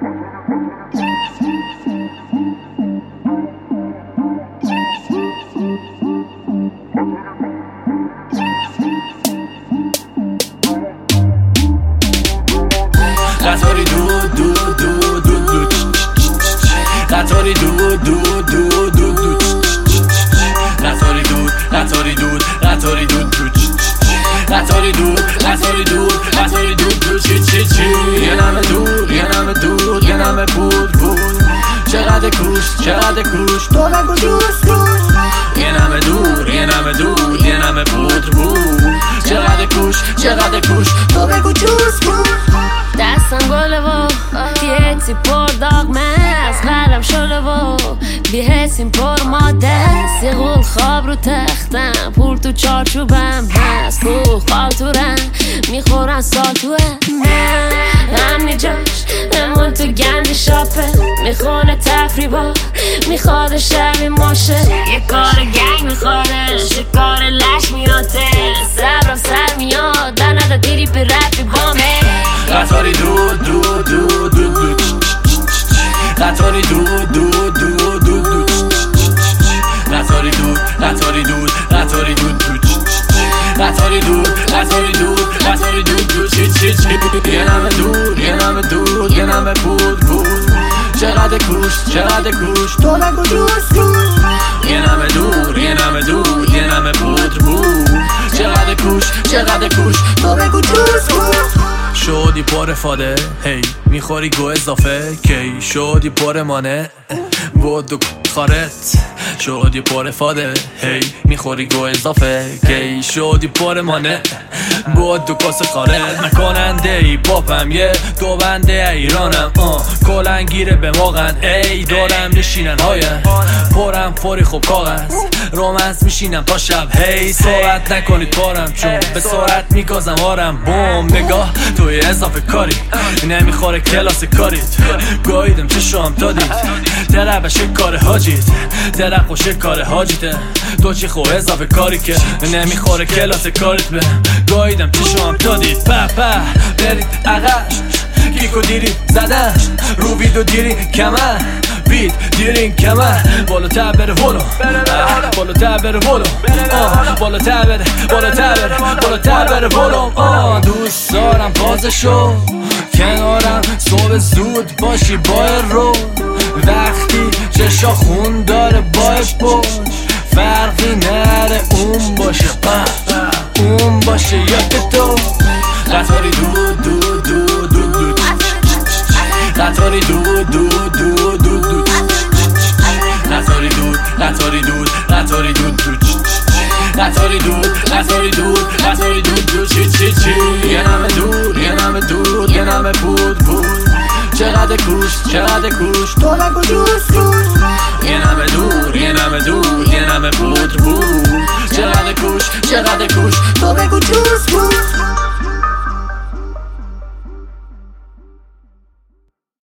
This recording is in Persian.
قطاری دود دود دود دود دود قطاری دود دود دود دود دود قطاری دود قطاری دود قطاری دود دود قطاری دود قطاری دود قطاری دود دود چی چی یه نمه دور یه نمه دور یه نمه بود بود چقدر کوش تو بگو دوست دوست یه نمه دور یه نمه دور یه نمه بود چقدر کوش تو بگو دوست بود دستم گله و دیتی پر داغمه از قلم شله و بیهسیم پر ماده سیغول خواب رو تختم پول تو چارچوبم هست تو خالتورم میخورن ساتوه همنی جاش نمون تو گندی شاپه میخونه تفریبا میخواد شبی ماشه یه کار گنگ میخوادش یه کار لش میاته صبرم سر میاد در نده دیری پی رفی بامه قطاری دود دود دود دود دود قطاری دود دود دود دود دود قطاری دود قطاری دود قطاری دود دود قطاری دود قطاری دود قطاری دود دود چی یه نمه دور یه نمه دور یه نمه بود چقدر کوش تو بگو دوست دوست یه نمه دور یه نمه دور یه نمه بود چقدر کوش تو بگو دوست دوست شدی پر فاده هی میخوری گو اضافه کی شدی پر مانه بود و خارت شدی پر فاده هی میخوری گو اضافه کی شدی پر مانه بود و کاس خارت نکننده ای باپم یه دو بنده ایرانم کلنگیره به موقعن ای دارم نشینن هایم پرم فوری خوب کاغذ رومنس میشینم تا شب هی سرعت نکنید پارم چون به سرعت میگازم آرم بوم نگاه توی اضافه کاری نمیخوره کلاس کارید گاییدم چه شام دادید دربشه کار حاجید درخوشه کار حاجیته تو چی خو اضافه کاری که نمیخوره کلاس کارید به گاییدم چه شام دادید برید عقب کیکو دیری زدن رو ویدو دیری کمر بید دیرین کمر بالاتر بره ولو بالاتر بره ولو بالاتر بره ولو دوست دارم بازشو کنارم صبح زود باشی با رو وقتی چشا خون داره باش پوش فرقی نره اون باشه یا که تو قطاری دود دود دود دود دود قطاری دود دود دود دود دود قطاری دود قطاری دود قطاری دود دود قطاری دود قطاری دود قطاری دود دود چی یه نمه دور یه نمه دور یه نمه بود چقدر کوش تو بگو دوست دوست یه نمه دور یه نمه دور یه نمه بود